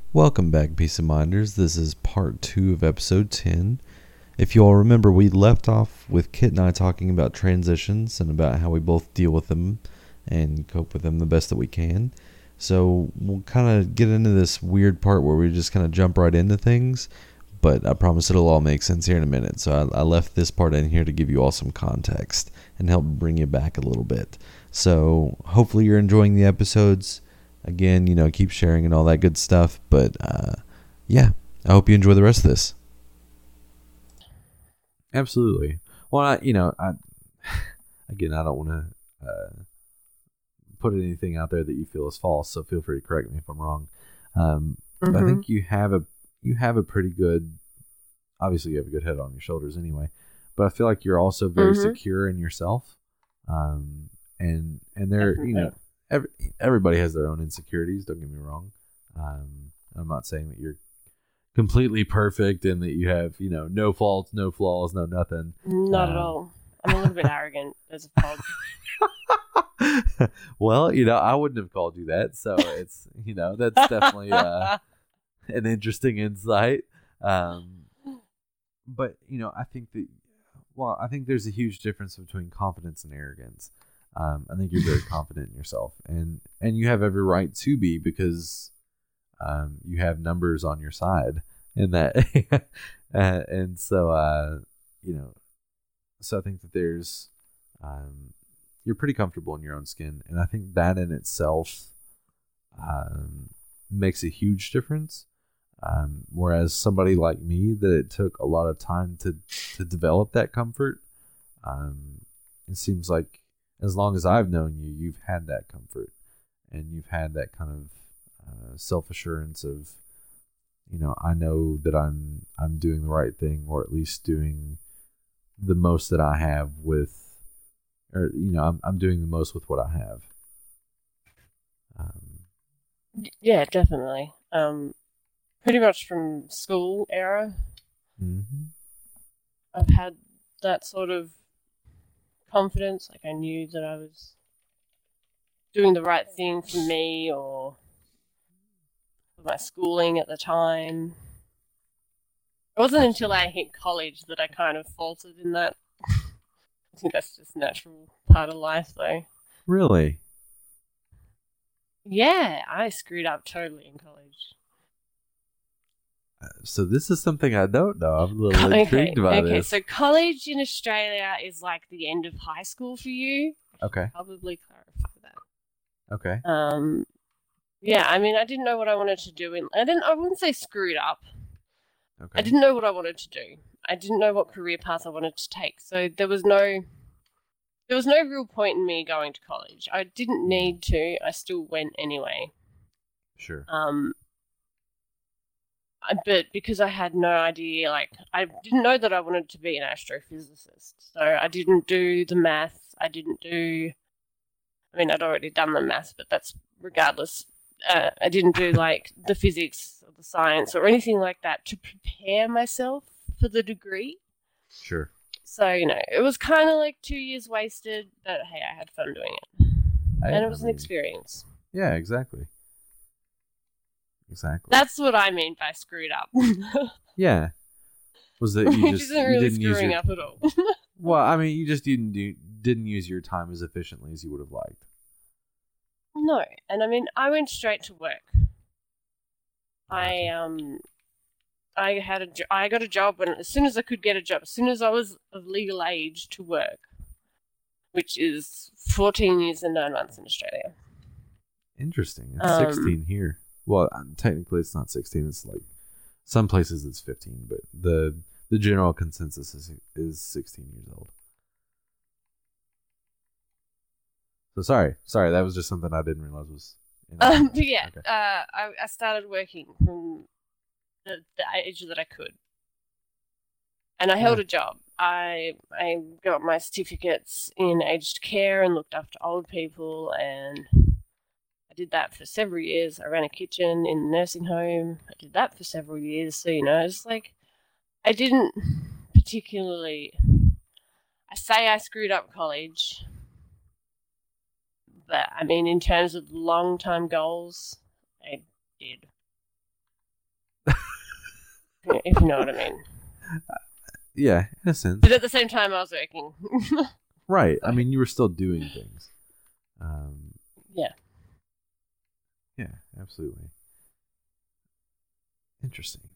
Welcome back, Peace of Minders. This is part 2 of episode 10. If you all remember, we left off with Kit and I talking about transitions and about how we both deal with them and cope with them the best that we can. So we'll kind of get into this weird part where we just kind of jump right into things, but I promise it'll all make sense here in a minute. So I left this part in here to give you all some context and help bring you back a little bit. So hopefully you're enjoying the episodes. Again, keep sharing and all that good stuff. But, yeah, I hope you enjoy the rest of this. Absolutely. Well, again, I don't want to put anything out there that you feel is false, so feel free to correct me if I'm wrong. But I think you have a pretty good, obviously you have a good head on your shoulders anyway, but I feel like you're also very secure in yourself. And there, everybody has their own insecurities. Don't get me wrong. I'm not saying that you're completely perfect and that you have, no faults, no flaws, no nothing. Not at all. I'm a little bit arrogant as a fault. Well, I wouldn't have called you that. So it's, that's definitely an interesting insight. But, I think there's a huge difference between confidence and arrogance. I think you're very confident in yourself, and you have every right to be, because you have numbers on your side in that. And so, so I think that there's, you're pretty comfortable in your own skin. And I think that in itself makes a huge difference. Whereas somebody like me, that it took a lot of time to develop that comfort. It seems like as long as I've known you, you've had that comfort, and you've had that kind of self-assurance of, I know that I'm doing the right thing, or at least doing the most that I have with, or I'm doing the most with what I have. Yeah, definitely. Pretty much from school era, I've had that sort of confidence. Like, I knew that I was doing the right thing for me or for my schooling at the time. It wasn't until I hit college that I kind of faltered in that. I think that's just a natural part of life, though. Really? Yeah, I screwed up totally in college. So this is something I don't know. I'm a little intrigued by this. Okay, so college in Australia is like the end of high school for you. Okay. Probably clarify that. Okay. Yeah, I mean, I didn't know what I wanted to do. I wouldn't say screwed up. Okay. I didn't know what I wanted to do. I didn't know what career path I wanted to take. So there was no real point in me going to college. I didn't need to. I still went anyway. Sure. But because I had no idea, like, I didn't know that I wanted to be an astrophysicist. So I didn't do the maths. I'd already done the maths, but that's regardless. I didn't do, like, the physics or the science or anything like that to prepare myself for the degree. Sure. So, it was kind of like 2 years wasted, but hey, I had fun doing it. And it was an experience. Yeah, exactly. Exactly. That's what I mean by screwed up. Yeah. Was that you just isn't really screwing up at all. Well, I mean, you just didn't use your time as efficiently as you would have liked. No, and I mean, I went straight to work. I got a job as soon as I could get a job, as soon as I was of legal age to work, which is 14 years and 9 months in Australia. Interesting. It's 16 here. Well, technically it's not 16. It's like some places it's 15, but the general consensus is 16 years old. So sorry, that was just something I didn't realize was. Okay. I started working from the age that I could, and I held a job. I got my certificates in aged care and looked after old people, and I did that for several years. I ran a kitchen in a nursing home. I did that for several years. So, it's like I didn't particularly. I say I screwed up college, but I mean, in terms of long-term goals, I did. if you know what I mean. Yeah, in a sense. But at the same time, I was working. Right. I mean, you were still doing things. Yeah. Yeah, absolutely. Interesting.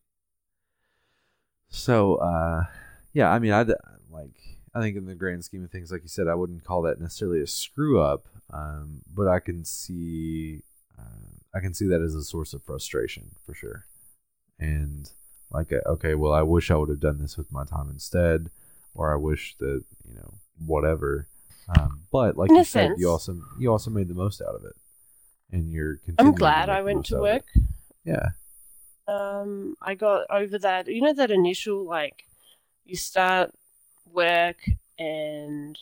So, yeah, I mean, I think in the grand scheme of things, like you said, I wouldn't call that necessarily a screw up, but I can see that as a source of frustration for sure. And like, okay, well, I wish I would have done this with my time instead, or I wish that whatever. But like you said, you also made the most out of it, and you're. I'm glad I went to work. Yeah. I got over that. You know that initial you start work and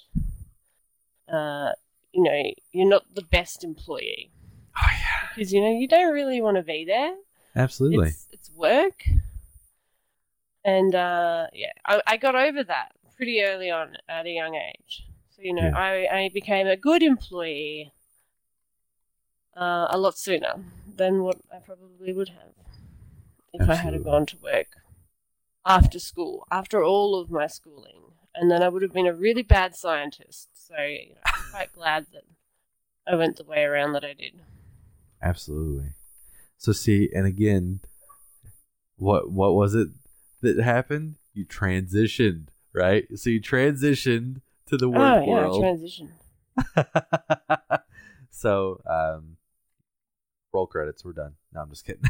you're not the best employee. Oh yeah. Because you don't really want to be there. Absolutely. It's work. And I got over that pretty early on at a young age. So I became a good employee a lot sooner than what I probably would have if I had gone to work after school, after all of my schooling. And then I would have been a really bad scientist. So I'm quite glad that I went the way around that I did. Absolutely. So see, and again, what was it that happened? You transitioned, right? So you transitioned to the work world. Oh, yeah, transition. So, roll credits. We're done. No, I'm just kidding.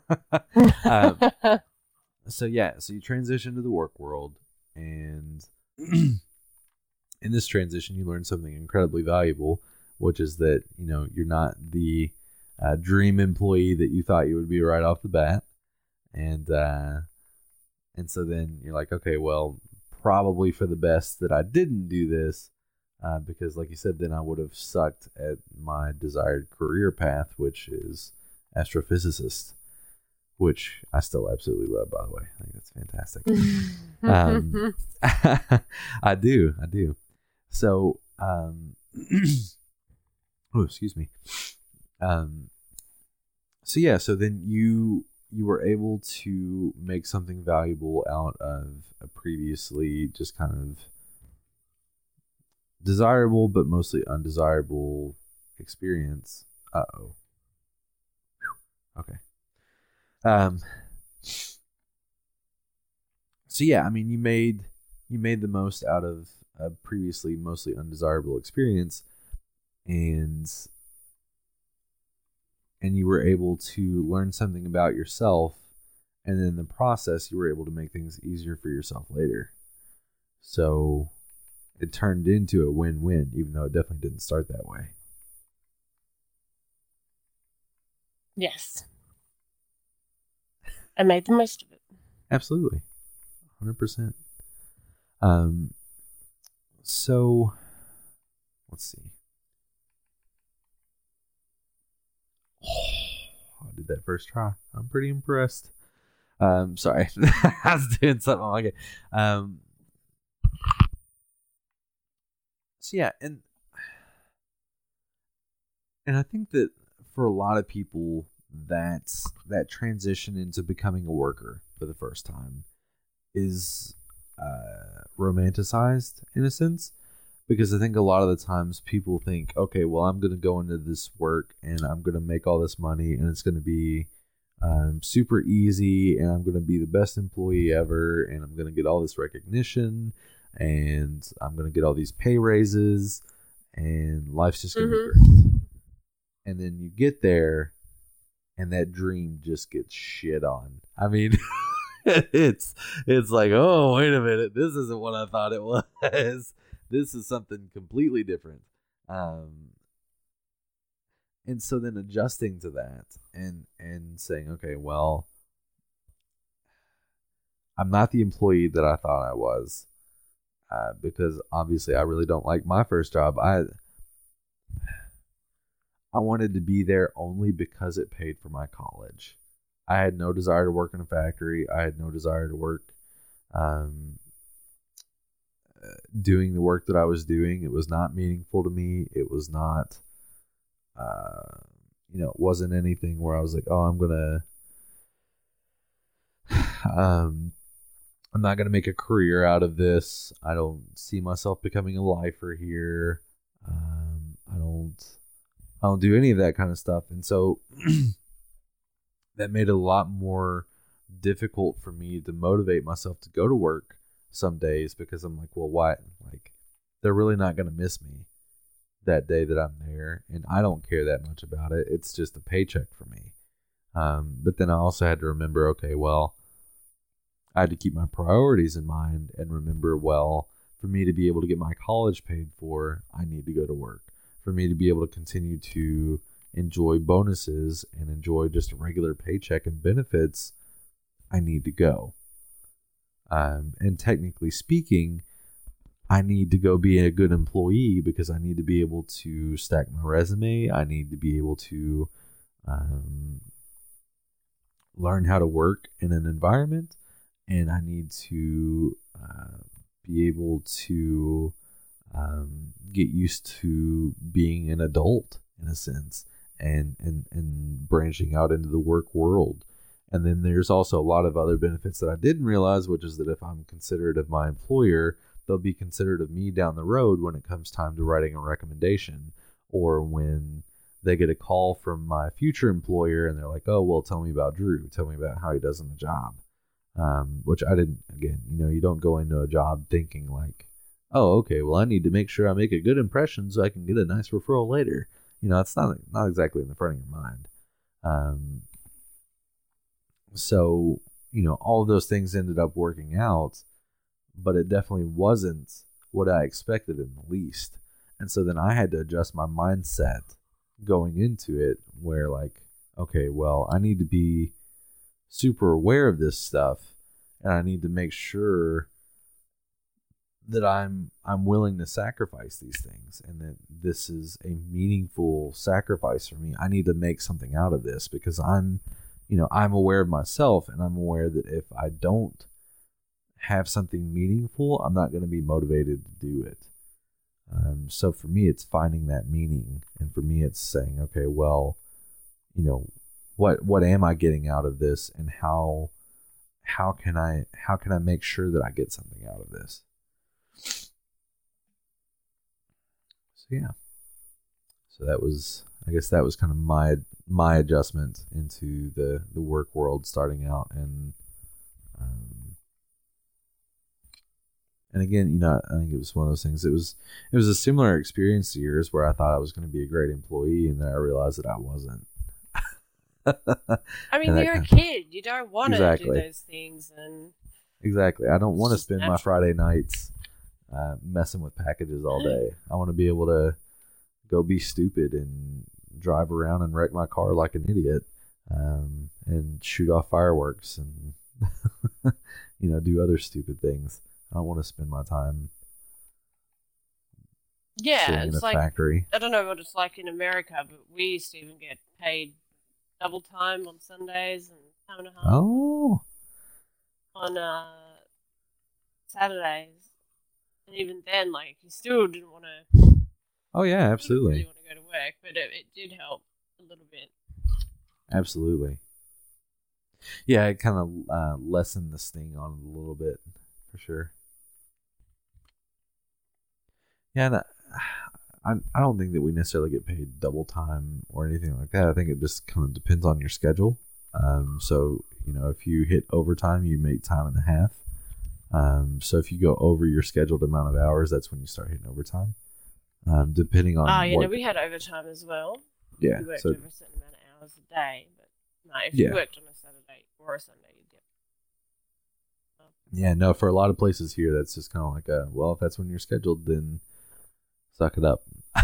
So you transition to the work world, and in this transition, you learn something incredibly valuable, which is that you're not the dream employee that you thought you would be right off the bat, and so then you're like, okay, well, probably for the best that I didn't do this, because like you said, then I would have sucked at my desired career path, which is astrophysicist, which I still absolutely love, by the way. I think that's fantastic. I do. So, oh, excuse me. So then you were able to make something valuable out of a previously just kind of desirable but mostly undesirable experience. Uh-oh. Okay. So yeah, I mean, you made the most out of a previously mostly undesirable experience, and you were able to learn something about yourself, and then in the process, you were able to make things easier for yourself later. So it turned into a win-win, even though it definitely didn't start that way. Yes. I made the most of it. Absolutely. 100%. So let's see. Oh, I did that first try. I'm pretty impressed. Sorry. I was doing something like it. So yeah, and I think that for a lot of people, that transition into becoming a worker for the first time is romanticized in a sense, because I think a lot of the times people think, okay, well, I'm going to go into this work and I'm going to make all this money and it's going to be super easy and I'm going to be the best employee ever and I'm going to get all this recognition and I'm going to get all these pay raises and life's just going to be great. And then you get there and that dream just gets shit on. I mean, it's like, oh, wait a minute, this isn't what I thought it was. This is something completely different. And so then adjusting to that and saying, okay, well, I'm not the employee that I thought I was, because obviously I really don't like my first job. I wanted to be there only because it paid for my college. I had no desire to work in a factory. I had no desire to work doing the work that I was doing. It was not meaningful to me. It was not, it wasn't anything where I was like, oh, I'm I'm not going to make a career out of this. I don't see myself becoming a lifer here. I don't do any of that kind of stuff. And so that made it a lot more difficult for me to motivate myself to go to work some days, because I'm like, well, why? Like, they're really not going to miss me that day that I'm there, and I don't care that much about it. It's just a paycheck for me. But then I also had to remember, okay, well, I had to keep my priorities in mind and remember, well, for me to be able to get my college paid for, I need to go to work. For me to be able to continue to enjoy bonuses and enjoy just a regular paycheck and benefits, I need to go. And technically speaking, I need to go be a good employee because I need to be able to stack my resume. I need to be able to learn how to work in an environment, and I need to be able to get used to being an adult in a sense, and branching out into the work world. And then there's also a lot of other benefits that I didn't realize, which is that if I'm considerate of my employer, they'll be considerate of me down the road when it comes time to writing a recommendation, or when they get a call from my future employer and they're like, oh, well, tell me about Drew. Tell me about how he does in the job. Which I didn't, again, you don't go into a job thinking like, oh, okay, well, I need to make sure I make a good impression so I can get a nice referral later. It's not exactly in the front of your mind. So, all of those things ended up working out, but it definitely wasn't what I expected in the least. And so then I had to adjust my mindset going into it, where like, okay, well, I need to be super aware of this stuff, and I need to make sure that I'm willing to sacrifice these things, and that this is a meaningful sacrifice for me. I need to make something out of this, because I'm aware of myself, and I'm aware that if I don't have something meaningful, I'm not going to be motivated to do it. So for me, it's finding that meaning, and for me, it's saying, okay, well, what am I getting out of this, and how can I make sure that I get something out of this? So yeah, I guess that was kind of my adjustment into the work world starting out, and again, I think it was one of those things. It was a similar experience to yours, where I thought I was going to be a great employee, and then I realized that I wasn't. I mean, you're a kid. You don't want to do those things, and exactly. I don't want to spend my Friday nights messing with packages all day. I want to be able to go be stupid and drive around and wreck my car like an idiot, and shoot off fireworks and do other stupid things. I don't want to spend my time sitting in a factory. I don't know what it's like in America, but we used to even get paid double time on Sundays and time and a half. Oh. On Saturdays, and even then, like, you still didn't want to. Oh yeah, absolutely. Really want to go to work, but it did help a little bit. Absolutely. Yeah, it kind of lessened the sting on it a little bit, for sure. Yeah, and I don't think that we necessarily get paid double time or anything like that. I think it just kind of depends on your schedule. So, if you hit overtime, you make time and a half. So if you go over your scheduled amount of hours, that's when you start hitting overtime. Depending on we had overtime as well. Yeah. You worked over a certain amount of hours a day, but no, if you worked on a Saturday or a Sunday, you'd get. Yeah, no, for a lot of places here, that's just kind of like if that's when you're scheduled, then suck it up.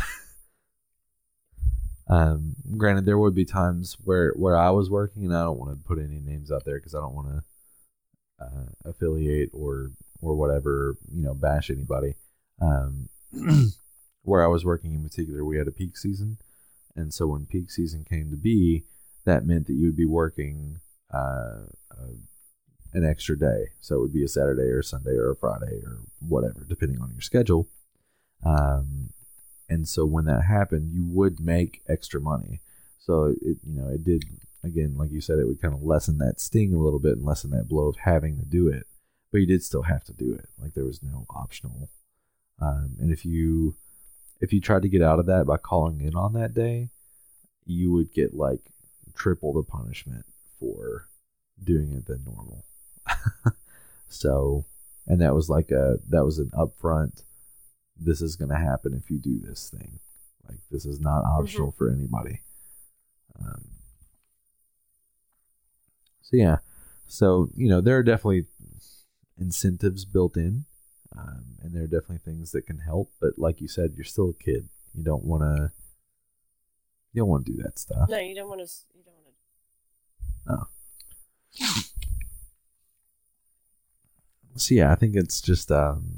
Granted, there would be times where I was working, and I don't want to put any names out there because I don't want to affiliate or whatever, bash anybody. Where I was working in particular, we had a peak season, and so when peak season came to be, that meant that you would be working an extra day. So it would be a Saturday or a Sunday or a Friday or whatever, depending on your schedule. And so when that happened, you would make extra money. So it did again, like you said, it would kind of lessen that sting a little bit and lessen that blow of having to do it. But you did still have to do it. Like there was no optional. And if you tried to get out of that by calling in on that day, you would get like triple the punishment for doing it than normal. So, and that was an upfront, this is going to happen if you do this thing. Like this is not optional for anybody. So yeah, so there are definitely incentives built in, and there are definitely things that can help. But like you said, you're still a kid. You don't want to do that stuff. No, you don't want to. No. So yeah, I think it's just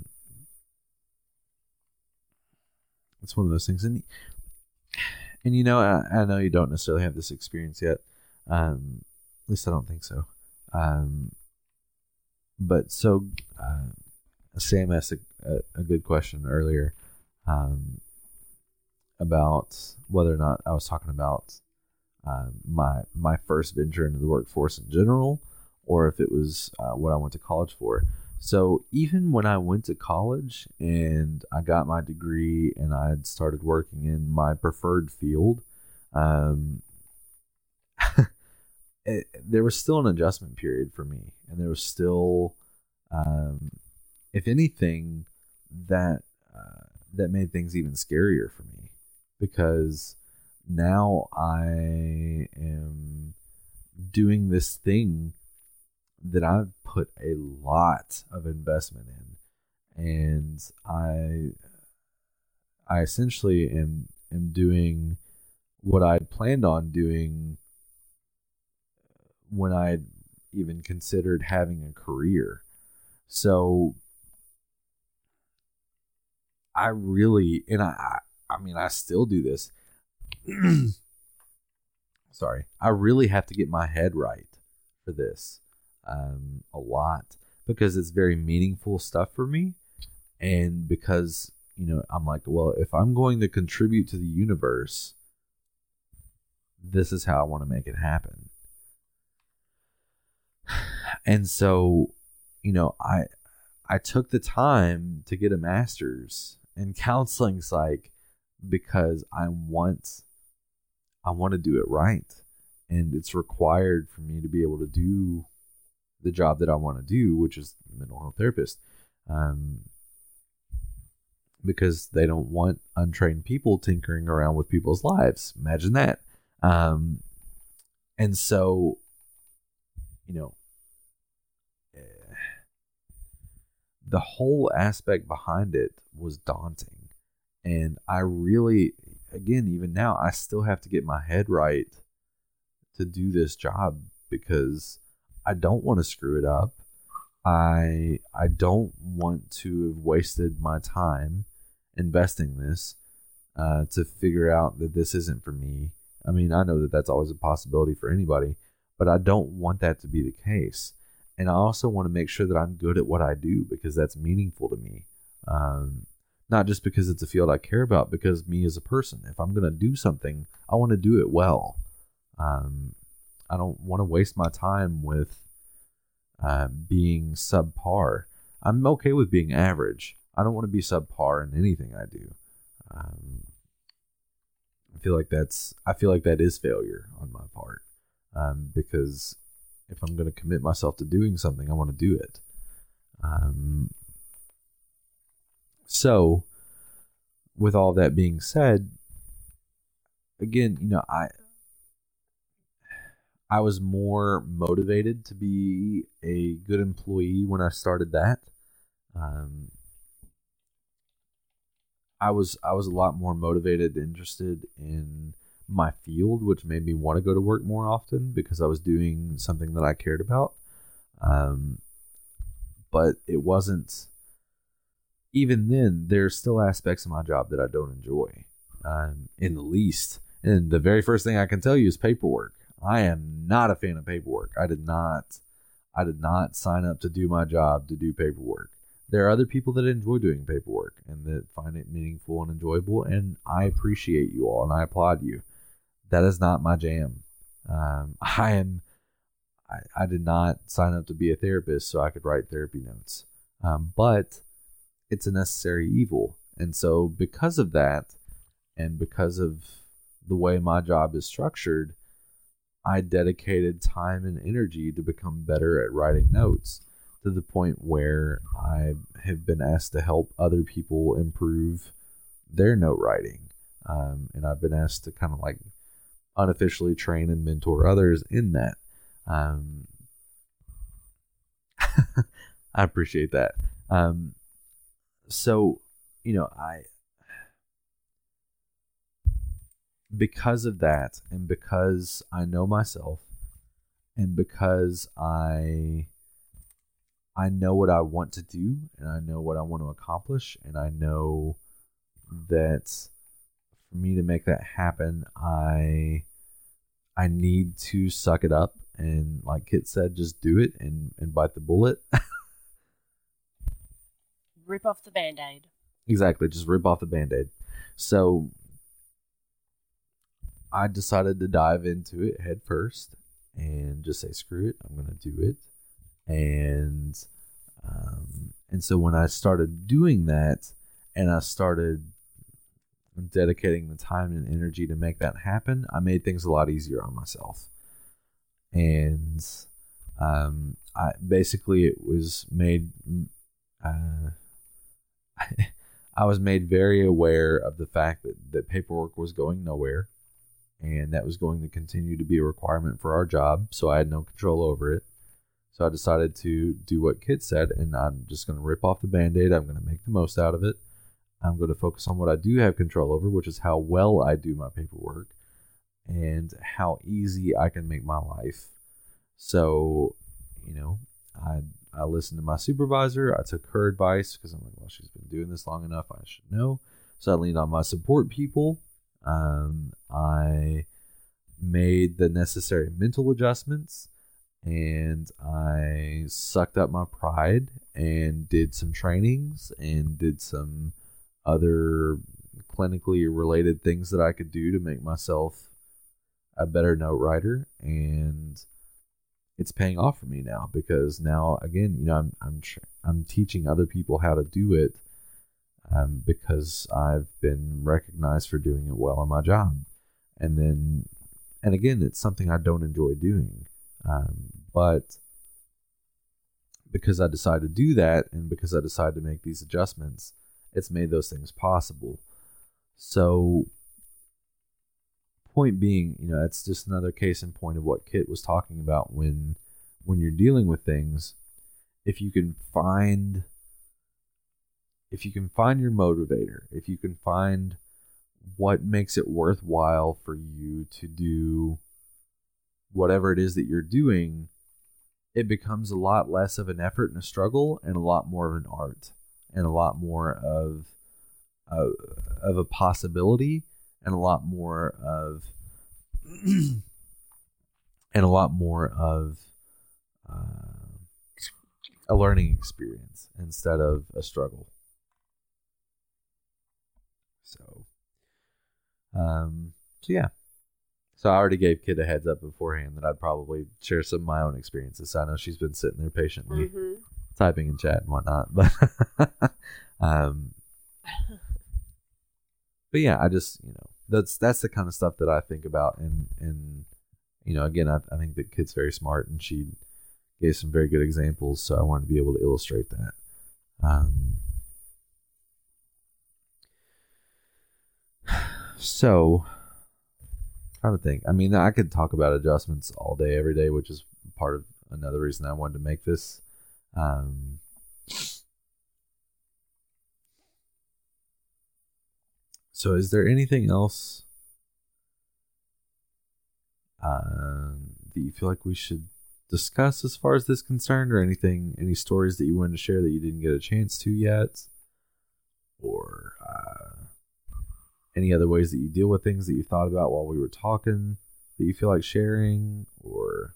it's one of those things, and I know you don't necessarily have this experience yet. At least I don't think so. But so Sam asked a good question earlier about whether or not I was talking about my first venture into the workforce in general, or if it was what I went to college for. So even when I went to college and I got my degree and I had started working in my preferred field, there was still an adjustment period for me, and there was still, if anything, that made things even scarier for me, because now I am doing this thing that I've put a lot of investment in, and I essentially am doing what I'd planned on doing when I'd even considered having a career. So I really, and I mean, I still do this. Sorry. I really have to get my head right for this a lot, because it's very meaningful stuff for me. And because, I'm like, well, if I'm going to contribute to the universe, this is how I want to make it happen. And so, I took the time to get a master's in counseling psych because I want to do it right. And it's required for me to be able to do the job that I want to do, which is mental health therapist. Because they don't want untrained people tinkering around with people's lives. Imagine that. And so, the whole aspect behind it was daunting. And I really, again, even now, I still have to get my head right to do this job, because I don't want to screw it up. I don't want to have wasted my time investing this to figure out that this isn't for me. I mean, I know that that's always a possibility for anybody, but I don't want that to be the case. And I also want to make sure that I'm good at what I do, because that's meaningful to me. Not just because it's a field I care about, because me as a person, if I'm going to do something, I want to do it well. I don't want to waste my time with being subpar. I'm okay with being average. I don't want to be subpar in anything I do. I feel like that is failure on my part, because if I'm going to commit myself to doing something, I want to do it. So, with all that being said, again, I was more motivated to be a good employee when I started that. I was a lot more motivated, interested in my field, which made me want to go to work more often, because I was doing something that I cared about. But it wasn't, even then, there's still aspects of my job that I don't enjoy in the least. And the very first thing I can tell you is paperwork. I am not a fan of paperwork. I did not sign up to do my job to do paperwork. There are other people that enjoy doing paperwork and that find it meaningful and enjoyable, and I appreciate you all and I applaud you. That is not my jam. I did not sign up to be a therapist so I could write therapy notes. But it's a necessary evil. And so because of that, and because of the way my job is structured, I dedicated time and energy to become better at writing notes, to the point where I have been asked to help other people improve their note writing. And I've been asked to kind of like unofficially train and mentor others in that. I appreciate that. So, because of that, and because I know myself, and because I know what I want to do, and I know what I want to accomplish, and I know that for me to make that happen, I need to suck it up and, like Kit said, just do it and bite the bullet. Rip off the Band-Aid. Exactly, just rip off the Band-Aid. So I decided to dive into it head first and just say, screw it, I'm going to do it. And so when I started doing that, and I started dedicating the time and energy to make that happen, I made things a lot easier on myself. And I basically, it was made, I was made very aware of the fact that paperwork was going nowhere, and that was going to continue to be a requirement for our job, so I had no control over it. So I decided to do what Kit said, and I'm just going to rip off the Band-Aid. I'm going to make the most out of it. I'm going to focus on what I do have control over, which is how well I do my paperwork and how easy I can make my life. So, I listened to my supervisor. I took her advice because I'm like, well, she's been doing this long enough, I should know. So I leaned on my support people. I made the necessary mental adjustments, and I sucked up my pride and did some trainings and did some other clinically related things that I could do to make myself a better note writer. And it's paying off for me now, because now, again, I'm teaching other people how to do it, because I've been recognized for doing it well in my job. And again, it's something I don't enjoy doing. But because I decided to do that, and because I decided to make these adjustments, it's made those things possible. So, point being, it's just another case in point of what Kit was talking about when you're dealing with things. If you can find your motivator, if you can find what makes it worthwhile for you to do whatever it is that you're doing, it becomes a lot less of an effort and a struggle, and a lot more of an art, and a lot more of a possibility, and a lot more of a learning experience instead of a struggle. So yeah. So I already gave Kit a heads up beforehand that I'd probably share some of my own experiences. So I know she's been sitting there patiently typing in chat and whatnot. But but yeah, I just, that's the kind of stuff that I think about. And again, I think that Kit's very smart, and she gave some very good examples. So I wanted to be able to illustrate that. So, trying to think. I mean, I could talk about adjustments all day, every day, which is part of another reason I wanted to make this. So, is there anything else that you feel like we should discuss as far as this is concerned, or any stories that you wanted to share that you didn't get a chance to yet, or any other ways that you deal with things that you thought about while we were talking that you feel like sharing, or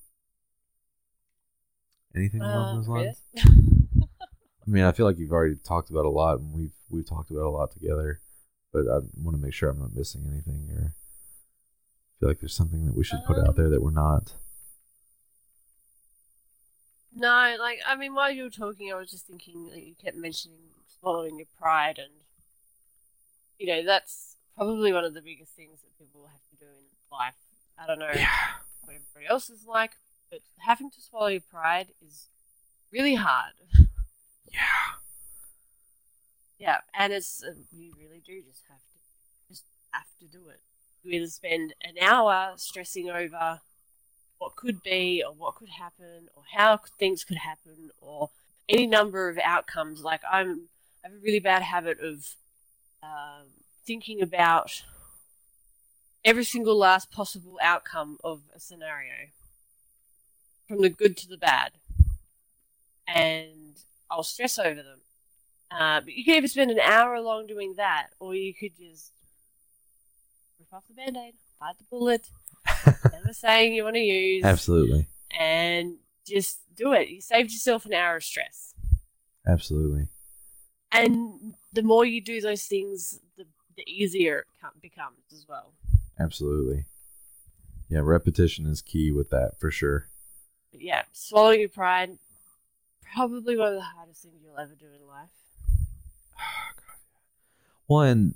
anything along those lines? I mean, I feel like you've already talked about a lot, and we've talked about a lot together, but I want to make sure I'm not missing anything or feel like there's something that we should put out there that we're not. No, like, I mean, while you were talking, I was just thinking that you kept mentioning swallowing your pride, and, you know, that's probably one of the biggest things that people have to do in life. I don't know what everybody else is like, but having to swallow your pride is really hard. Yeah. Yeah, and it's you really do just have to do it. You either spend an hour stressing over what could be, or what could happen, or how things could happen, or any number of outcomes. Like, I have a really bad habit of thinking about every single last possible outcome of a scenario, from the good to the bad, and I'll stress over them. But you could either spend an hour long doing that, or you could just rip off the Band-Aid, bite the bullet, whatever saying you want to use. Absolutely. And just do it. You saved yourself an hour of stress. Absolutely. And the more you do those things, the easier it becomes as well. Absolutely. Yeah, repetition is key with that, for sure. But yeah, swallowing your pride, probably one of the hardest things you'll ever do in life. One,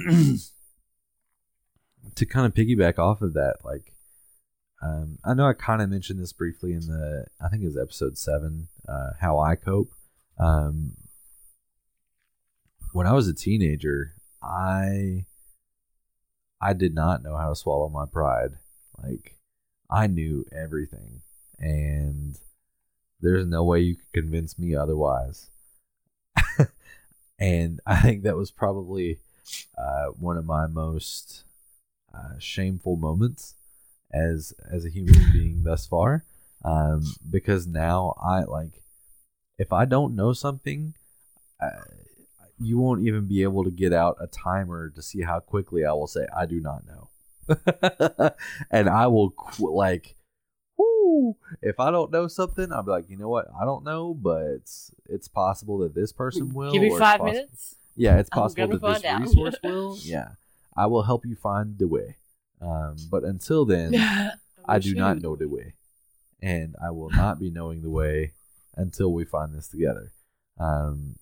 to kind of piggyback off of that, like, I know I kind of mentioned this briefly in I think it was episode 7, how I cope. When I was a teenager, I did not know how to swallow my pride. Like, I knew everything, and there's no way you could convince me otherwise. And I think that was probably one of my most shameful moments as a human being thus far, because now if I don't know something, you won't even be able to get out a timer to see how quickly I will say I do not know. And I will if I don't know something, I'll be like, you know what, I don't know, but it's possible that this person will. Give me 5 minutes. Yeah, it's possible that this resource will. Yeah, I will help you find the way. But until then, I do not know the way, and I will not be knowing the way until we find this together. And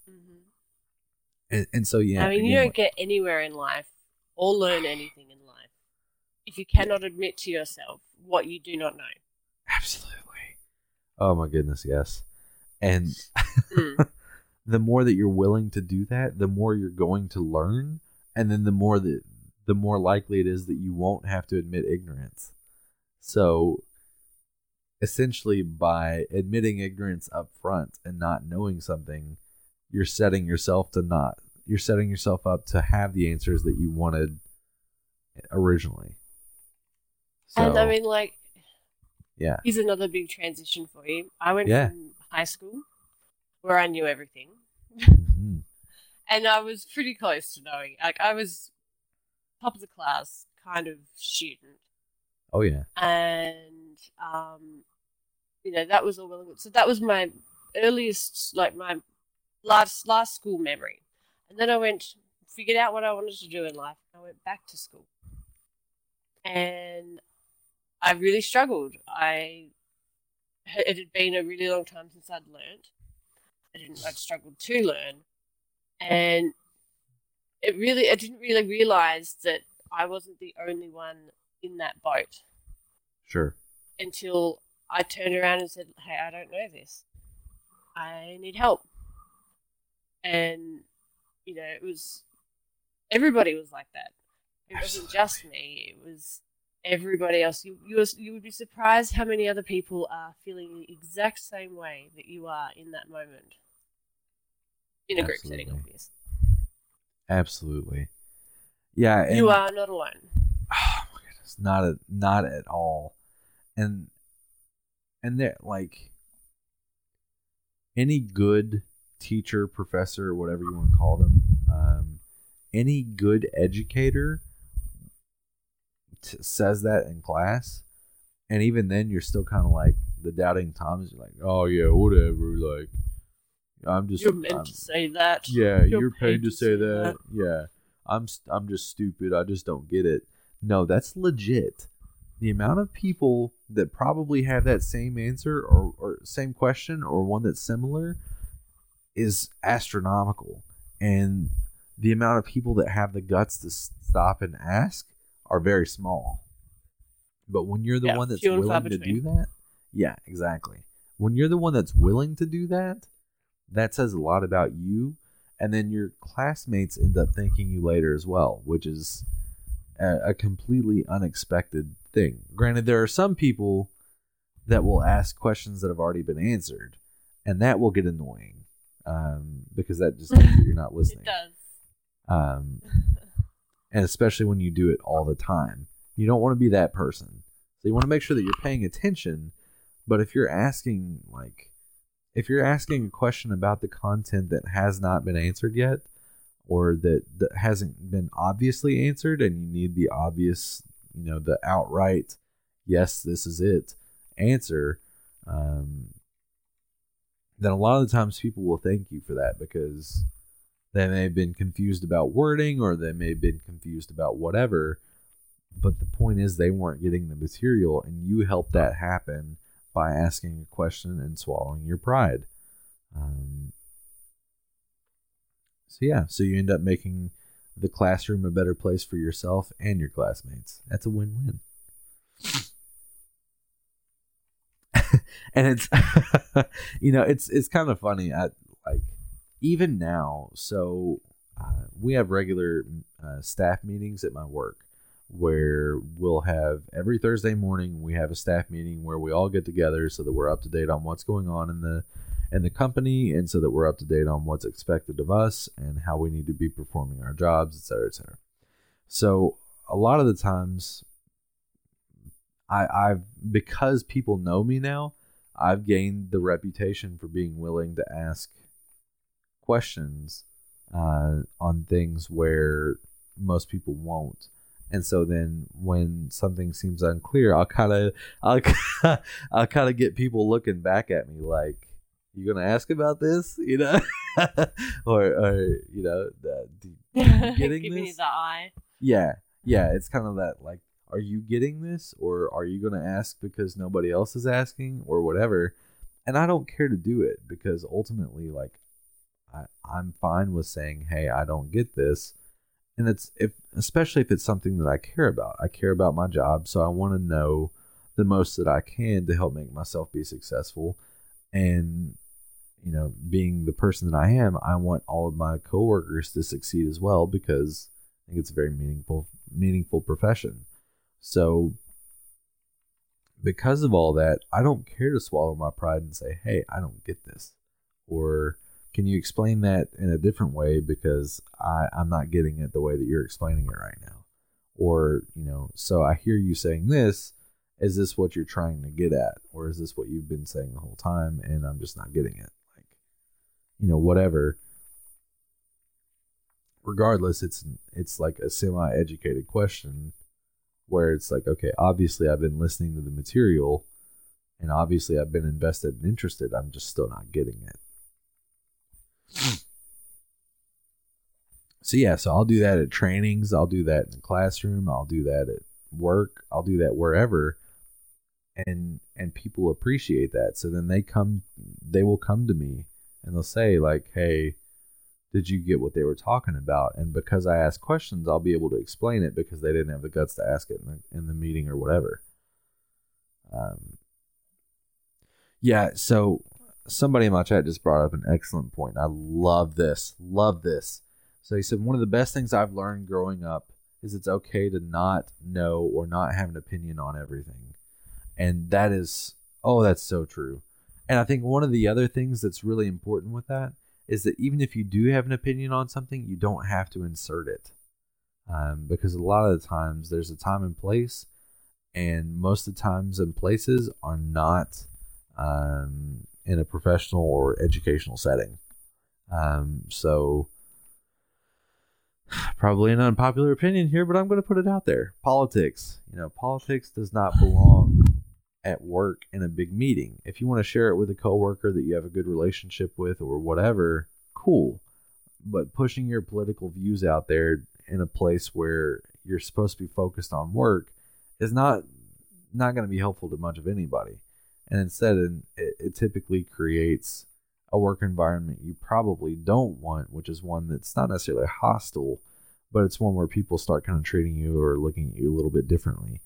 so, yeah. I mean, you don't get anywhere in life or learn anything in life if you cannot admit to yourself what you do not know. Absolutely. Oh my goodness, yes. And the more that you're willing to do that, the more you're going to learn, and then the more likely it is that you won't have to admit ignorance. So essentially, by admitting ignorance up front and not knowing something, you're setting yourself up to have the answers that you wanted originally. So, and I mean, like, yeah, here's another big transition for you. I went from high school, where I knew everything, and I was pretty close to knowing. Like, I was top of the class kind of student. Oh yeah. And that was all well and good. So that was my earliest, like, my last school memory. And then figured out what I wanted to do in life. I went back to school, and I really struggled. It had been a really long time since I'd learned. I'd struggled to learn, and I didn't really realize that I wasn't the only one in that boat. Sure. Until I turned around and said, "Hey, I don't know this. I need help." And everybody was like that. It wasn't just me. It was everybody else. You would be surprised how many other people are feeling the exact same way that you are in that moment. In a group setting, obviously. Absolutely. Yeah. And you are not alone. Oh my goodness. Not at all. And there, like, any good teacher, professor, whatever you want to call them, any good educator says that in class, and even then you're still kind of like the doubting Thomas. You're like, oh yeah, whatever, like, you're meant to say that. Yeah, you're paid to say that. Yeah, I'm just stupid, I just don't get it. No, that's legit. The amount of people that probably have that same answer or same question or one that's similar is astronomical. And the amount of people that have the guts to stop and ask are very small. But when you're the one that's willing to do that, yeah, exactly. When you're the one that's willing to do that, that says a lot about you. And then your classmates end up thanking you later as well, which is a completely unexpected thing. Granted, there are some people that will ask questions that have already been answered, and that will get annoying because that just means that you're not listening. It does. And especially when you do it all the time. You don't want to be that person. So you want to make sure that you're paying attention, but if you're asking a question about the content that has not been answered yet, or that hasn't been obviously answered, and you need the obvious, the outright, yes, this is it answer, then a lot of the times people will thank you for that because they may have been confused about wording, or they may have been confused about whatever. But the point is they weren't getting the material, and you helped that happen by asking a question and swallowing your pride. So you end up making the classroom a better place for yourself and your classmates. That's a win-win. And it's it's kind of funny. Even now, so we have regular staff meetings at my work where we'll have every Thursday morning we have a staff meeting where we all get together so that we're up to date on what's going on in the company, and so that we're up to date on what's expected of us and how we need to be performing our jobs, et cetera, et cetera. So a lot of the times I've because people know me now, I've gained the reputation for being willing to ask questions on things where most people won't. And so then when something seems unclear, I'll kind of get people looking back at me like, you gonna ask about this, or getting giving this? you the eye. Yeah, it's kind of that, like, are you getting this, or are you gonna ask because nobody else is asking, or whatever? And I don't care to do it because ultimately, like, I'm fine with saying, hey, I don't get this. And especially if it's something that I care about. I care about my job, so I want to know the most that I can to help make myself be successful. And being the person that I am, I want all of my coworkers to succeed as well because I think it's a very meaningful profession. So because of all that, I don't care to swallow my pride and say, hey, I don't get this. Or can you explain that in a different way because I'm not getting it the way that you're explaining it right now? Or, so I hear you saying this. Is this what you're trying to get at? Or is this what you've been saying the whole time and I'm just not getting it? Like, whatever. Regardless, it's like a semi-educated question where it's like, okay, obviously I've been listening to the material and obviously I've been invested and interested. I'm just still not getting it. So I'll do that at trainings. I'll do that in the classroom. I'll do that at work. I'll do that wherever. And people appreciate that. So then they will come to me and they'll say like, hey, did you get what they were talking about? And because I ask questions, I'll be able to explain it because they didn't have the guts to ask it in the meeting or whatever. So somebody in my chat just brought up an excellent point. I love this. So he said, one of the best things I've learned growing up is it's okay to not know or not have an opinion on everything. And that is, that's so true. And I think one of the other things that's really important with that is that even if you do have an opinion on something, you don't have to insert it. Because a lot of the times there's a time and place, and most of the times and places are not in a professional or educational setting. So probably an unpopular opinion here, but I'm going to put it out there. Politics. Politics does not belong at work in a big meeting. If you want to share it with a coworker that you have a good relationship with or whatever, cool. But pushing your political views out there in a place where you're supposed to be focused on work is not going to be helpful to much of anybody. And instead, it typically creates a work environment you probably don't want, which is one that's not necessarily hostile, but it's one where people start kind of treating you or looking at you a little bit differently.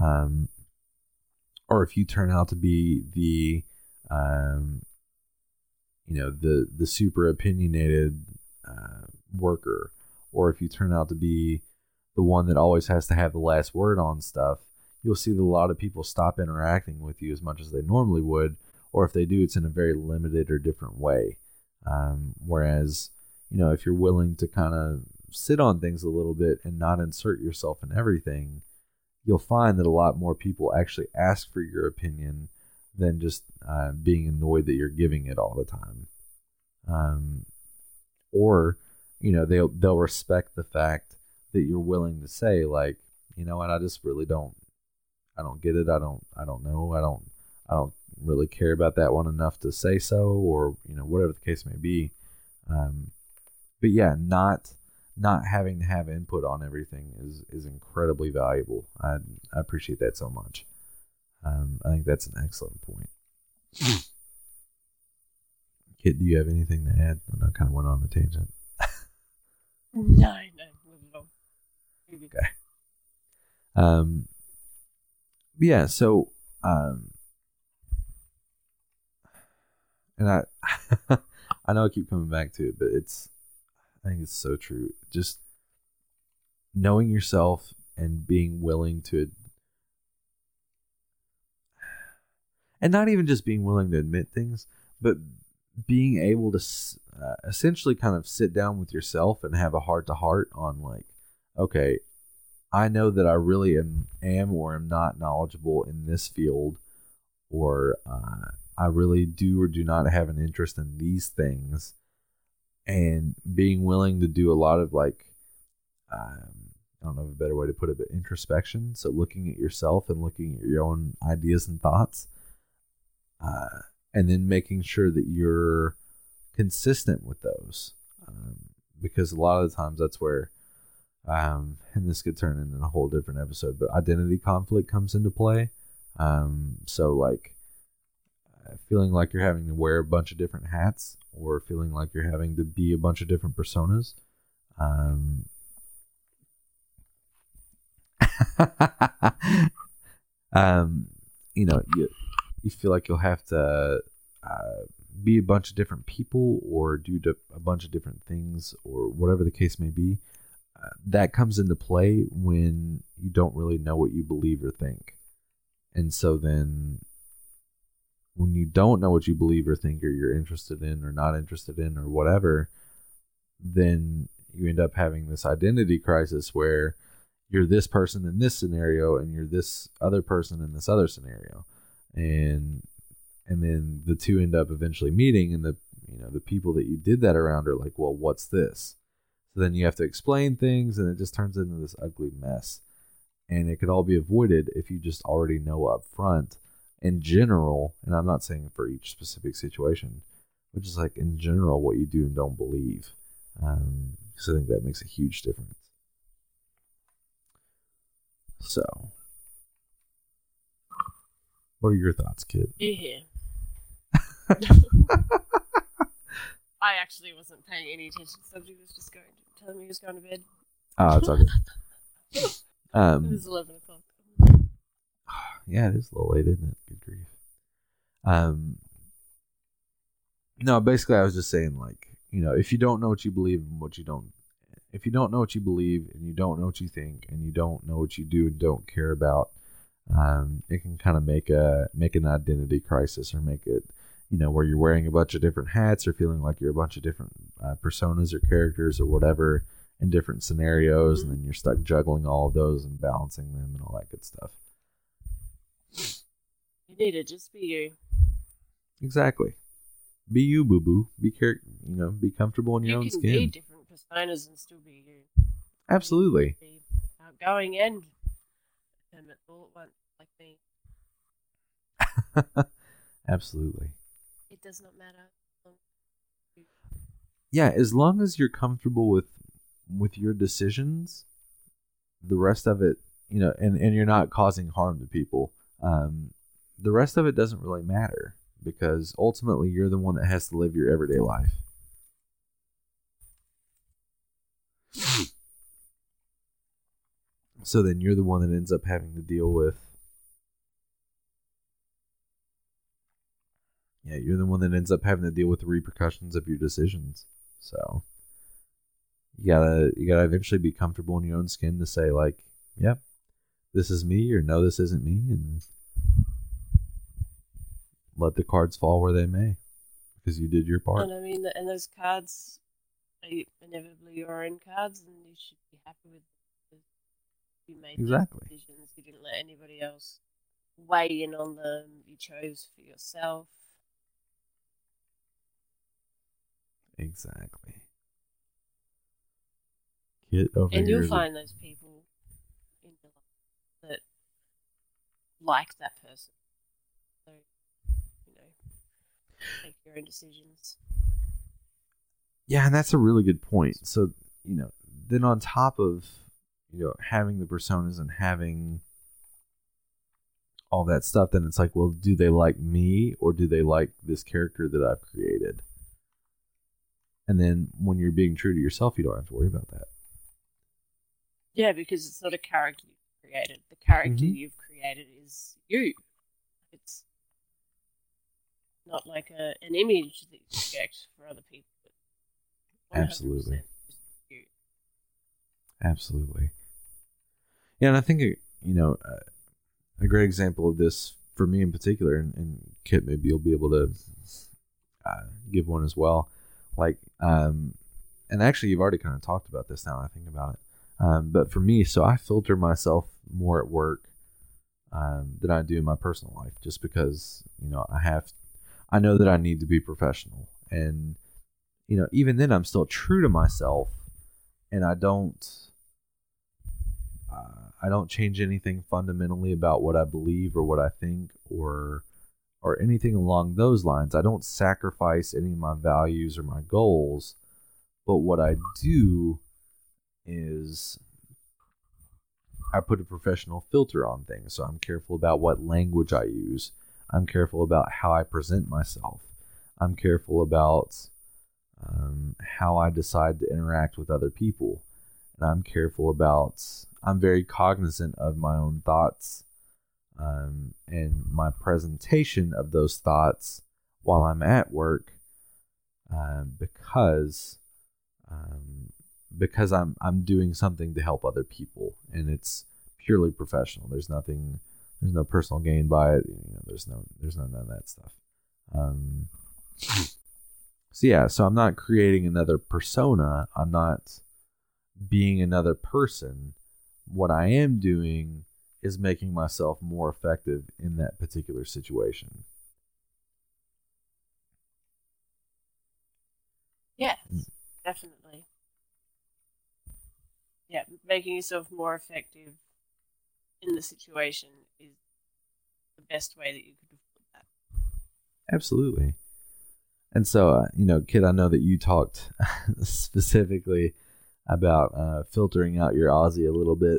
Or if you turn out to be the super opinionated worker, or if you turn out to be the one that always has to have the last word on stuff, you'll see that a lot of people stop interacting with you as much as they normally would, or if they do, it's in a very limited or different way. Whereas, if you're willing to kind of sit on things a little bit and not insert yourself in everything, you'll find that a lot more people actually ask for your opinion than just being annoyed that you're giving it all the time. Or they'll respect the fact that you're willing to say, like, you know what, I just really don't get it. I don't know. I don't really care about that one enough to say so, or whatever the case may be. But yeah, not having to have input on everything is incredibly valuable. I appreciate that so much. I think that's an excellent point. Kit, do you have anything to add? I know I kind of went on a tangent. No. Okay. Yeah. So, and I know I keep coming back to it, but I think it's so true. Just knowing yourself and being willing to, and not even just being willing to admit things, but being able to essentially kind of sit down with yourself and have a heart-to-heart on, like, okay, I know that I really am or am not knowledgeable in this field, or I really do or do not have an interest in these things, and being willing to do a lot of, like, I don't know a better way to put it, but introspection. So looking at yourself and looking at your own ideas and thoughts, and then making sure that you're consistent with those, because a lot of the times that's where, and this could turn into a whole different episode, but identity conflict comes into play. So, like, feeling like you're having to wear a bunch of different hats, or feeling like you're having to be a bunch of different personas. You feel like you'll have to be a bunch of different people, or do a bunch of different things, or whatever the case may be. That comes into play when you don't really know what you believe or think. And so then when you don't know what you believe or think, or you're interested in or not interested in or whatever, then you end up having this identity crisis where you're this person in this scenario and you're this other person in this other scenario. And then the two end up eventually meeting, and the people that you did that around are like, well, what's this? So then you have to explain things, and it just turns into this ugly mess. And it could all be avoided if you just already know up front, in general, and I'm not saying for each specific situation, but just like in general, what you do and don't believe. Because I think that makes a huge difference. So, what are your thoughts, kid? Yeah. I actually wasn't paying any attention. Somebody was just telling me he was going to bed. Oh, it's all good. It was 11 o'clock. Yeah, it is a little late, isn't it? Good grief. No, basically, I was just saying, like, if you don't know what you believe and if you don't know what you believe and you don't know what you think and you don't know what you do and don't care about, it can kind of make an identity crisis, or make it, where you're wearing a bunch of different hats, or feeling like you're a bunch of different personas or characters or whatever in different scenarios, and then you're stuck juggling all of those and balancing them and all that good stuff. You need to just be you. Exactly. Be you, boo boo. Be comfortable in your own You can skin. be different personas and still be you. Absolutely. Be outgoing and all at once, like me. Absolutely. It does not matter. Yeah, as long as you're comfortable with your decisions, the rest of it, and you're not causing harm to people. The rest of it doesn't really matter because ultimately you're the one that has to live your everyday life. So then you're the one that ends up having to deal with. Yeah, you're the one that ends up having to deal with the repercussions of your decisions. So you gotta eventually be comfortable in your own skin to say like, yep, this is me, or no, this isn't me, and let the cards fall where they may, because you did your part. And I mean, and those cards are inevitably your own cards, and you should be happy with them. You made Exactly. those decisions. You didn't let anybody else weigh in on them. You chose for yourself. Exactly. Get over And here. you'll find those people in your life that like that person. So, make your own decisions. Yeah, and that's a really good point. So, then on top of, having the personas and having all that stuff, then it's like, well, do they like me or do they like this character that I've created? And then when you're being true to yourself, you don't have to worry about that. Yeah, because it's not a character you've created. The character you've created is you. It's not like an image that you project for other people. Absolutely. Absolutely. Yeah, and I think, a great example of this for me in particular, and Kit, maybe you'll be able to give one as well. Like, and actually you've already kind of talked about this now that I think about it. But for me, so I filter myself more at work than I do in my personal life, just because, I know that I need to be professional. And, even then I'm still true to myself, and I don't change anything fundamentally about what I believe or what I think or anything along those lines. I don't sacrifice any of my values or my goals, but what I do is I put a professional filter on things. So I'm careful about what language I use. I'm careful about how I present myself. I'm careful about how I decide to interact with other people. And I'm very cognizant of my own thoughts and my presentation of those thoughts while I'm at work because I'm doing something to help other people, and it's purely professional. There's no personal gain by it. There's none of that stuff. So I'm not creating another persona. I'm not being another person. What I am doing is making myself more effective in that particular situation. Yes, definitely. Yeah, making yourself more effective in the situation is the best way that you could have put that. Absolutely. And so, Kid, I know that you talked specifically about filtering out your Aussie a little bit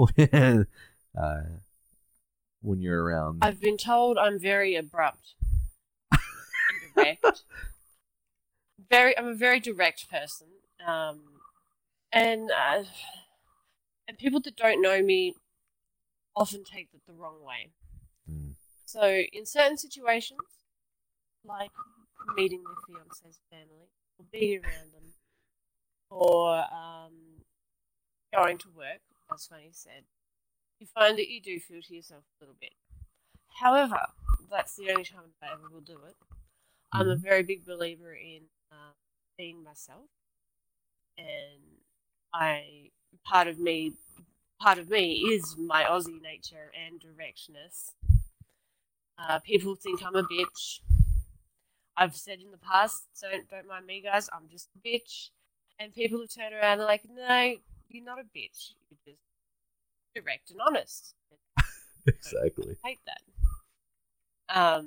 when you're around. I've been told I'm very abrupt and direct. I'm a very direct person, and people that don't know me often take that the wrong way. So in certain situations, like meeting my fiance's family, or being around them, or going to work, as Fanny said, you find that you do feel to yourself a little bit. However, that's the only time I ever will do it. I'm a very big believer in being myself, and part of me is my Aussie nature and directness. People think I'm a bitch. I've said in the past, don't mind me, guys. I'm just a bitch, and people who turn around and are like, "No, you're not a bitch. You're just direct and honest." Exactly. I hate that.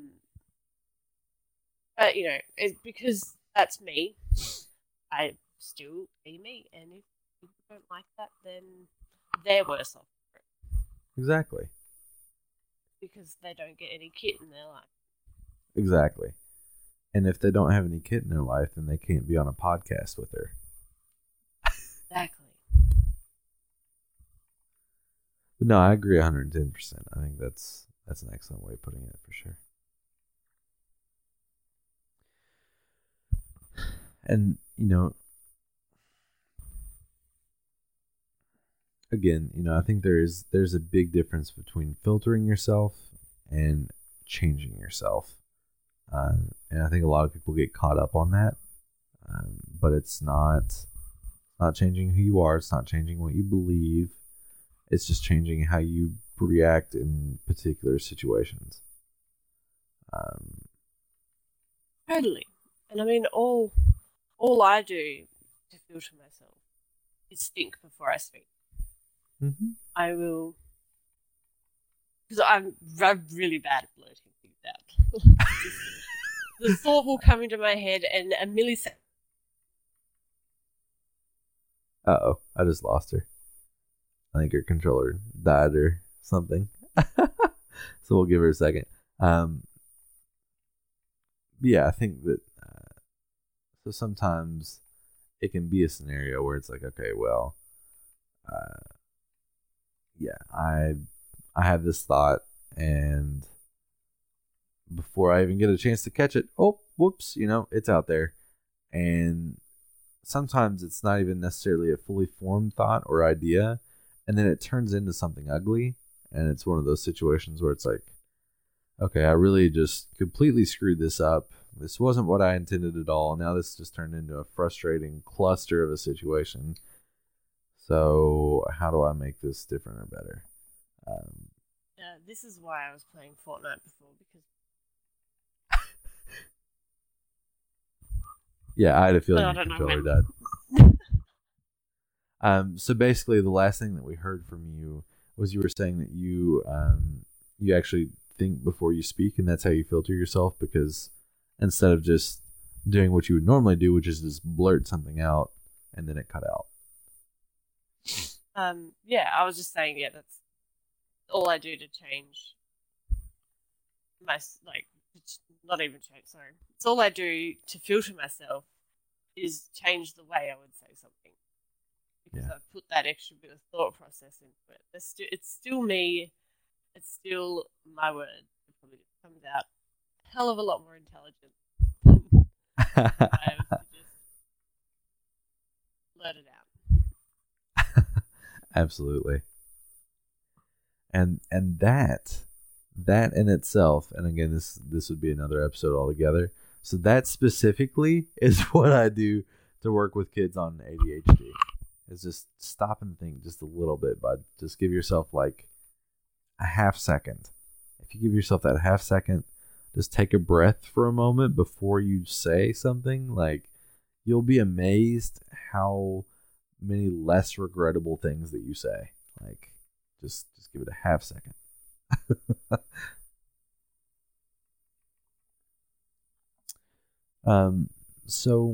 But it's because that's me. I still be me, and if people don't like that, then they're worse off Exactly. because they don't get any kit in their life. Exactly. And if they don't have any kid in their life, then they can't be on a podcast with her. Exactly. But no, I agree 110%. I think that's an excellent way of putting it for sure. And, again, I think there's a big difference between filtering yourself and changing yourself. And I think a lot of people get caught up on that. But it's not changing who you are. It's not changing what you believe. It's just changing how you react in particular situations. Totally. And I mean, all I do to filter myself is think before I speak. Mm-hmm. I will, because I'm really bad at blurting things out. The thought will come into my head, and a millisecond. Uh-oh, I just lost her. I think her controller died or something. So we'll give her a second. Yeah, I think that so sometimes it can be a scenario where it's like, okay, well, yeah, I have this thought, and before I even get a chance to catch it, oh, whoops, it's out there. And sometimes it's not even necessarily a fully formed thought or idea, and then it turns into something ugly, and it's one of those situations where it's like, okay, I really just completely screwed this up. This wasn't what I intended at all. Now this just turned into a frustrating cluster of a situation. So how do I make this different or better? This is why I was playing Fortnite before, because yeah, I had a feeling I your don't know controller died. So basically, the last thing that we heard from you was you were saying that you actually think before you speak, and that's how you filter yourself, because instead of just doing what you would normally do, which is just blurt something out, and then it cut out. Yeah, I was just saying, yeah, that's all I do to change my, not even change, sorry. It's all I do to filter myself is change the way I would say something. Because I've put that extra bit of thought process into it. It's still me. It's still my word. It probably just comes out a hell of a lot more intelligent. I was to just let it out. Absolutely. And that in itself, and again, this would be another episode altogether. So that specifically is what I do to work with kids on ADHD. Is just stop and think just a little bit, bud. Just give yourself like a half second. If you give yourself that half second, just take a breath for a moment before you say something. Like, you'll be amazed how many less regrettable things that you say. Like, just give it a half second. So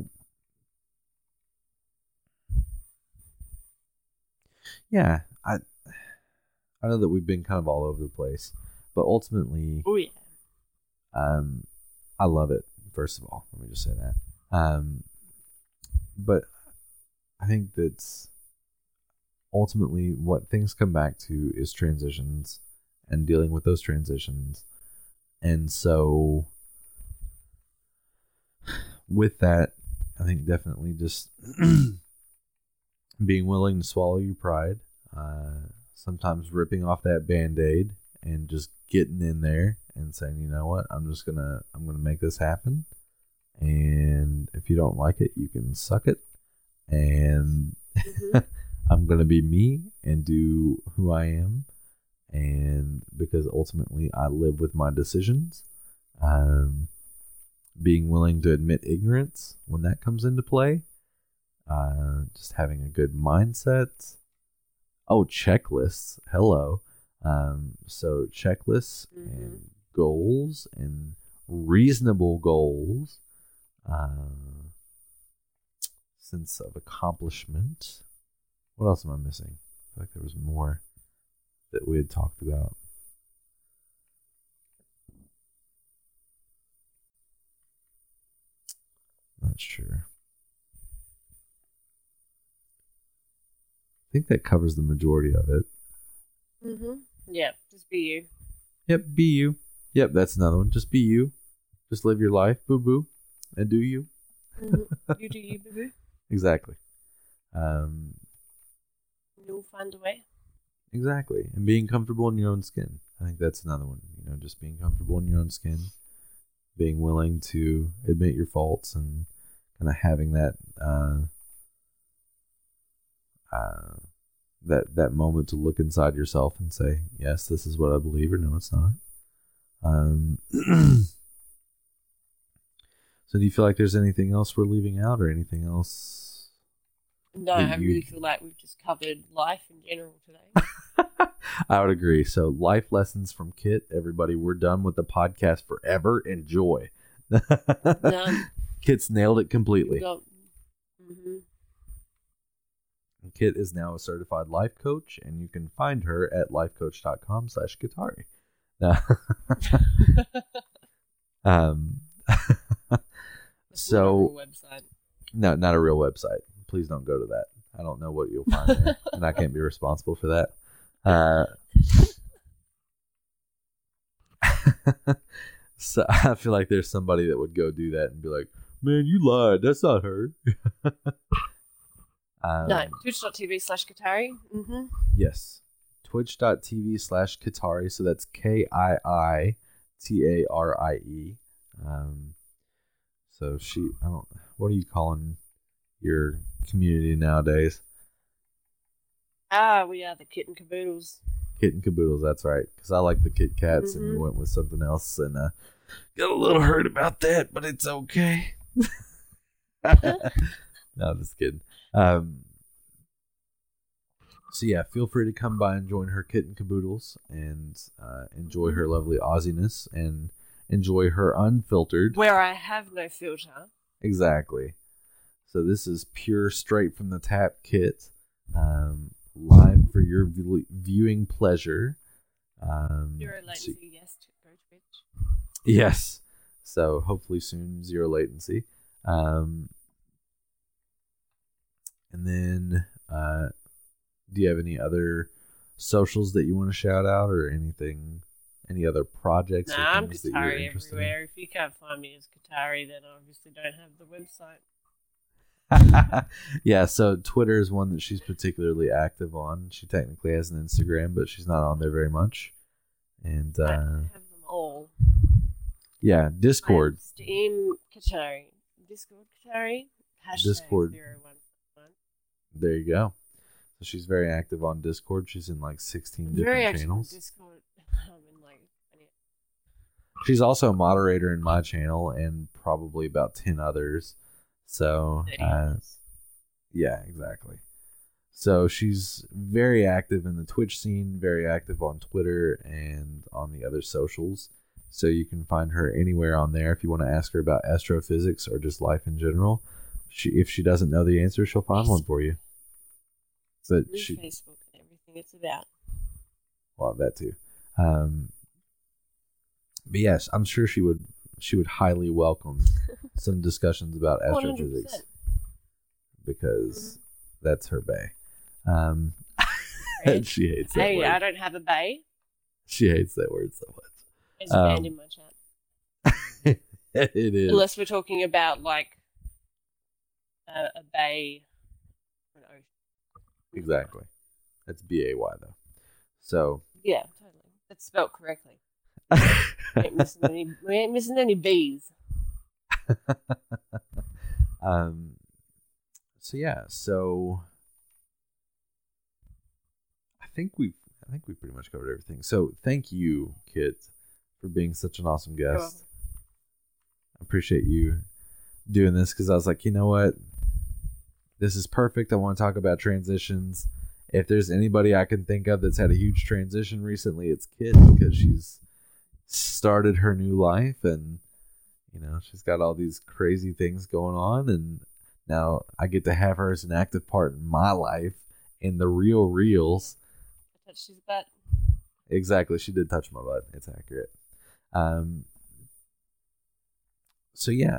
yeah, I know that we've been kind of all over the place, but ultimately, oh yeah, I love it. First of all, let me just say that. But I think that's ultimately what things come back to is transitions and dealing with those transitions. And so with that, I think definitely just being willing to swallow your pride, sometimes ripping off that Band-Aid and just getting in there and saying, you know what, I'm gonna make this happen. And if you don't like it, you can suck it. And I'm gonna be me and do who I am. And because ultimately I live with my decisions, being willing to admit ignorance when that comes into play, just having a good mindset. Oh, checklists. Hello. So checklists and goals and reasonable goals, sense of accomplishment. What else am I missing? feel like there was more that we had talked about. Not sure. I think that covers the majority of it. Yeah, just be you. Yep, be you. Yep, that's another one. Just be you. Just live your life, boo boo, and do you. You do you, boo boo. Exactly. You'll find a way. Exactly, and being comfortable in your own skin. I think that's another one. You know, just being comfortable in your own skin, being willing to admit your faults, and kind of having that that moment to look inside yourself and say, yes, this is what I believe, or no, it's not. So do you feel like there's anything else we're leaving out, or anything else? No, I really feel like we've just covered life in general today. I would agree. So life lessons from Kit. Everybody, we're done with the podcast forever. Enjoy. Done. Kit's nailed it completely. Kit is now a certified life coach, and you can find her at lifecoach.com/Kitari. So, website. No, not a real website. Please don't go to that. I don't know what you'll find there, and I can't be responsible for that. So I feel like there's somebody that would go do that and be like, man, you lied. That's not her. No, twitch.tv/Kitari. Yes. Twitch.tv/Kitari. So that's KIITARIE. So what are you calling your community nowadays? We are the Kit and Caboodles. Kit and Caboodles, that's right. Because I like the Kit Kats, and you went with something else, and got a little hurt about that, but it's okay. No, I'm just kidding. So yeah, feel free to come by and join her Kit and Caboodles, and enjoy her lovely Aussiness, and enjoy her unfiltered. Where I have no filter. Exactly. So this is pure, straight from the tap Kit, live for your viewing pleasure. Zero latency, yes, to go Twitch. Yes. So hopefully soon, zero latency. And then, do you have any other socials that you want to shout out, or anything, any other projects? Nah, I'm Kitari everywhere. If you can't find me as Kitari, then I obviously don't have the website. Yeah, so Twitter is one that she's particularly active on. She technically has an Instagram, but she's not on there very much. And I have them all. Yeah, Discord. Steam Kitari. Discord Kitari. Discord. 011. There you go. So she's very active on Discord. She's in like 16 different channels. Discord. I'm in like 20. She's also a moderator in my channel and probably about 10 others. So, yeah, exactly. So she's very active in the Twitch scene, very active on Twitter and on the other socials. So you can find her anywhere on there if you want to ask her about astrophysics or just life in general. If she doesn't know the answer, she'll find one for you. But Facebook and everything it's about. Well, that too. But yes, I'm sure she would highly welcome some discussions about astrophysics 100%. Because that's her bae. And she hates that word. I don't have a bae. She hates that word so much. It's banned in my chat. It is. Unless we're talking about like a bay or an ocean. Exactly. That's BAY though. So yeah, totally. That's spelled correctly. We ain't missing any B's. So yeah, so I think we pretty much covered everything. So thank you, Kit, for being such an awesome guest. I appreciate you doing this, because I was like, you know what? This is perfect. I want to talk about transitions. If there's anybody I can think of that's had a huge transition recently, it's Kit, because she's started her new life, and she's got all these crazy things going on, and now I get to have her as an active part in my life in the real reels. I touched his butt. Exactly, she did touch my butt. It's accurate. So yeah,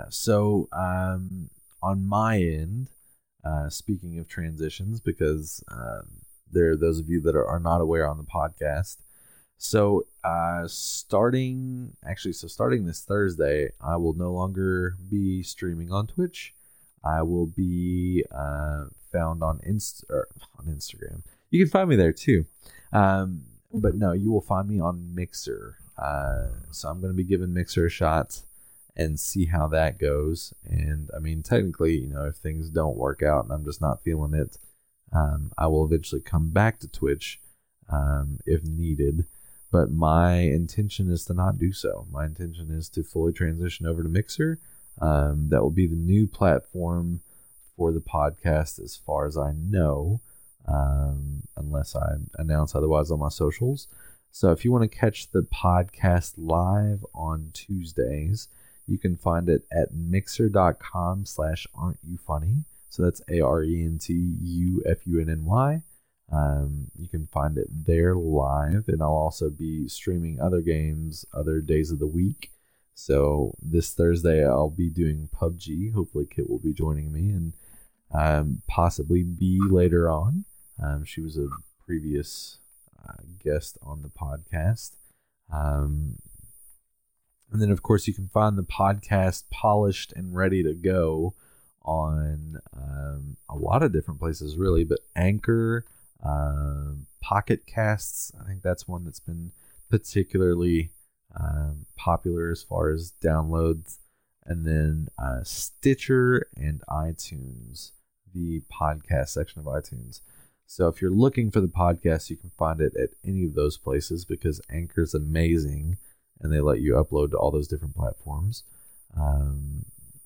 on my end, speaking of transitions, because there are those of you that are not aware on the podcast. So starting this Thursday, I will no longer be streaming on Twitch. I will be found on Instagram. You can find me there too. But no, you will find me on Mixer. So I'm going to be giving Mixer a shot and see how that goes. And I mean, technically, if things don't work out and I'm just not feeling it, I will eventually come back to Twitch if needed. But my intention is to not do so. My intention is to fully transition over to Mixer. That will be the new platform for the podcast as far as I know, unless I announce otherwise on my socials. So if you want to catch the podcast live on Tuesdays, you can find it at mixer.com/aren'tyouffunny. So that's ARENTUFUNNY. You can find it there live, and I'll also be streaming other games other days of the week. So this Thursday I'll be doing PUBG. Hopefully Kit will be joining me, and possibly B later on. She was a previous guest on the podcast. And then, of course, you can find the podcast polished and ready to go on a lot of different places, really. But Anchor, Pocket Casts, I think that's one that's been particularly popular as far as downloads. And then Stitcher and iTunes, the podcast section of iTunes. So if you're looking for the podcast, you can find it at any of those places because Anchor's amazing. And they let you upload to all those different platforms. And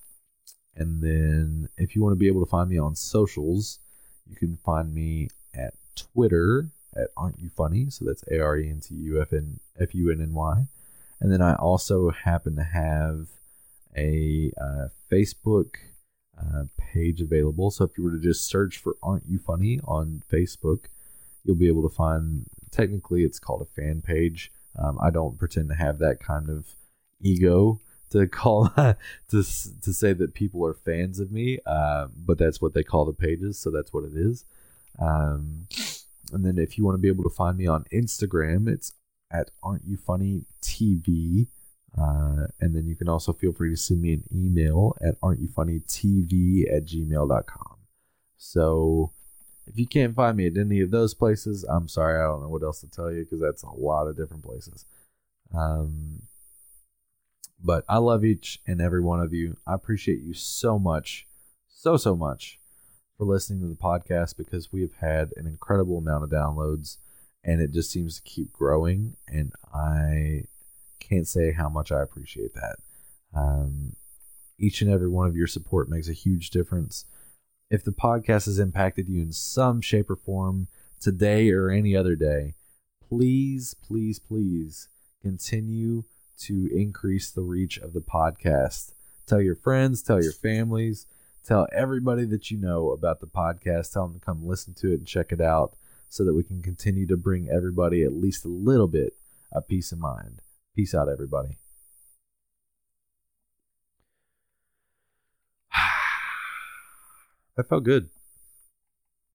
then if you want to be able to find me on socials, you can find me at Twitter at Aren't You Funny. So that's ARENTUFUNNY. And then I also happen to have a Facebook page available. So if you were to just search for Aren't You Funny on Facebook, you'll be able to find, technically it's called a fan page. I don't pretend to have that kind of ego to call to say that people are fans of me, but that's what they call the pages, so that's what it is. And then if you want to be able to find me on Instagram, it's at Aren't You Funny TV, and then you can also feel free to send me an email at aren'tyouffunnytv@gmail.com. So if you can't find me at any of those places, I'm sorry, I don't know what else to tell you because that's a lot of different places. But I love each and every one of you. I appreciate you so much, so much for listening to the podcast because we have had an incredible amount of downloads and it just seems to keep growing. And I can't say how much I appreciate that. Each and every one of your support makes a huge difference. If the podcast has impacted you in some shape or form today or any other day, please, please, please continue to increase the reach of the podcast. Tell your friends, tell your families, tell everybody that you know about the podcast. Tell them to come listen to it and check it out so that we can continue to bring everybody at least a little bit of peace of mind. Peace out, everybody. That felt good.